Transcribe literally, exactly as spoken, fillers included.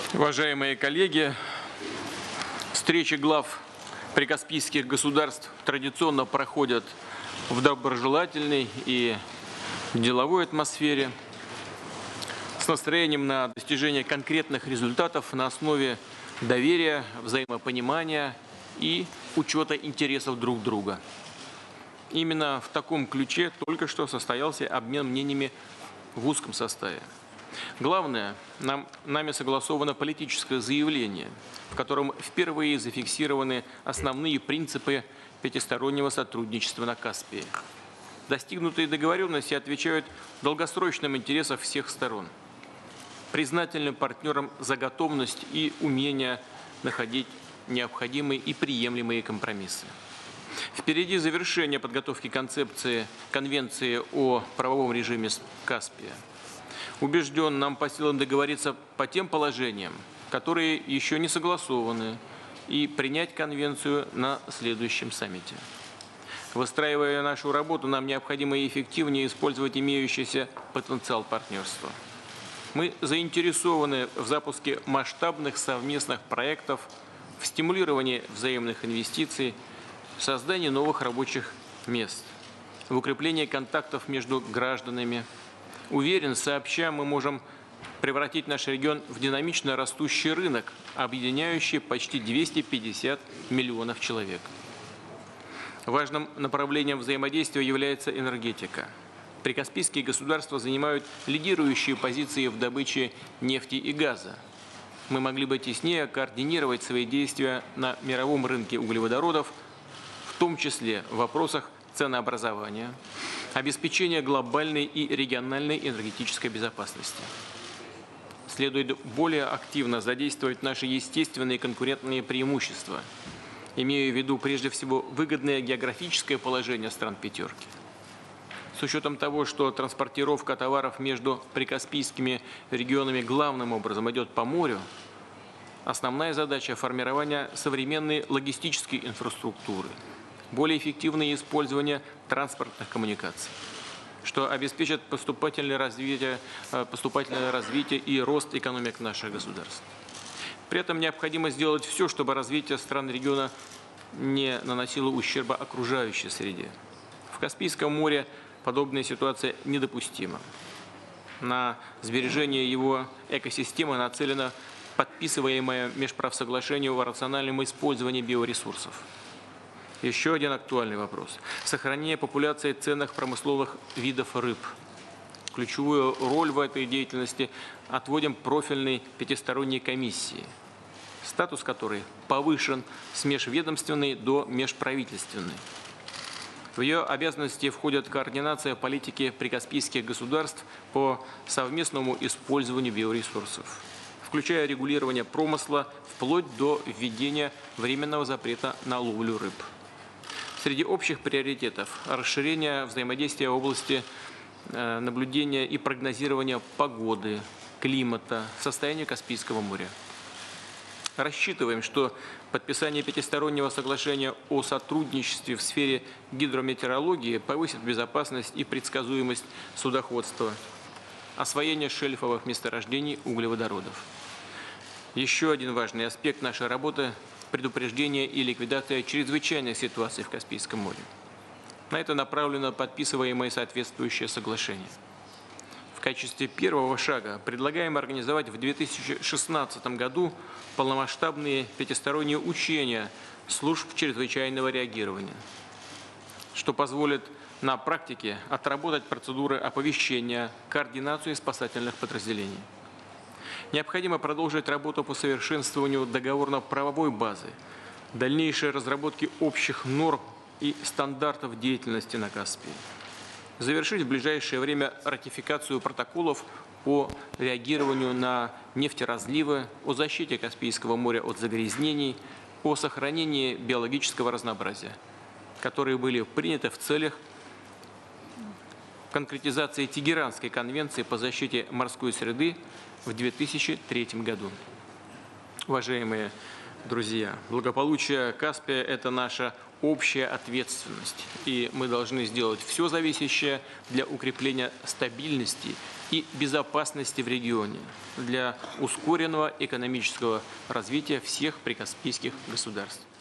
Уважаемые коллеги, встречи глав прикаспийских государств традиционно проходят в доброжелательной и деловой атмосфере, с настроением на достижение конкретных результатов на основе доверия, взаимопонимания и учета интересов друг друга. Именно в таком ключе только что состоялся обмен мнениями в узком составе. Главное, нам, нами согласовано политическое заявление, в котором впервые зафиксированы основные принципы пятистороннего сотрудничества на Каспии. Достигнутые договоренности отвечают долгосрочным интересам всех сторон, признательным партнерам за готовность и умение находить необходимые и приемлемые компромиссы. Впереди завершение подготовки концепции Конвенции о правовом режиме Каспия. Убежден, нам по силам договориться по тем положениям, которые еще не согласованы, и принять конвенцию на следующем саммите. Выстраивая нашу работу, нам необходимо эффективнее использовать имеющийся потенциал партнерства. Мы заинтересованы в запуске масштабных совместных проектов, в стимулировании взаимных инвестиций, в создании новых рабочих мест, в укреплении контактов между гражданами. Уверен, сообща мы можем превратить наш регион в динамично растущий рынок, объединяющий почти двести пятьдесят миллионов человек. Важным направлением взаимодействия является энергетика. Прикаспийские государства занимают лидирующие позиции в добыче нефти и газа. Мы могли бы теснее координировать свои действия на мировом рынке углеводородов, в том числе в вопросах ценообразования, обеспечения глобальной и региональной энергетической безопасности. Следует более активно задействовать наши естественные конкурентные преимущества, имея в виду прежде всего выгодное географическое положение стран пятерки. С учетом того, что транспортировка товаров между прикаспийскими регионами главным образом идет по морю, основная задача – формирования современной логистической инфраструктуры, более эффективное использование транспортных коммуникаций, что обеспечит поступательное развитие, поступательное развитие и рост экономик наших государств. При этом необходимо сделать все, чтобы развитие стран региона не наносило ущерба окружающей среде. В Каспийском море подобная ситуация недопустима. На сбережение его экосистемы нацелено подписываемое межправсоглашение о рациональном использовании биоресурсов. Еще один актуальный вопрос – сохранение популяции ценных промысловых видов рыб. Ключевую роль в этой деятельности отводим профильной пятисторонней комиссии, статус которой повышен с межведомственной до межправительственной. В ее обязанности входит координация политики прикаспийских государств по совместному использованию биоресурсов, включая регулирование промысла вплоть до введения временного запрета на ловлю рыб. Среди общих приоритетов – расширение взаимодействия в области наблюдения и прогнозирования погоды, климата, состояния Каспийского моря. Рассчитываем, что подписание пятистороннего соглашения о сотрудничестве в сфере гидрометеорологии повысит безопасность и предсказуемость судоходства, освоение шельфовых месторождений углеводородов. Еще один важный аспект нашей работы – предупреждение и ликвидация чрезвычайных ситуаций в Каспийском море. На это направлено подписываемое соответствующее соглашение. В качестве первого шага предлагаем организовать в две тысячи шестнадцатом году полномасштабные пятисторонние учения служб чрезвычайного реагирования, что позволит на практике отработать процедуры оповещения, координацию спасательных подразделений. Необходимо продолжить работу по совершенствованию договорно-правовой базы, дальнейшей разработки общих норм и стандартов деятельности на Каспии. Завершить в ближайшее время ратификацию протоколов по реагированию на нефтеразливы, о защите Каспийского моря от загрязнений, о сохранении биологического разнообразия, которые были приняты в целях конкретизации Тегеранской конвенции по защите морской среды в две тысячи третьем году. Уважаемые друзья, благополучие Каспия – это наша общая ответственность, и мы должны сделать все зависящее для укрепления стабильности и безопасности в регионе для ускоренного экономического развития всех прикаспийских государств.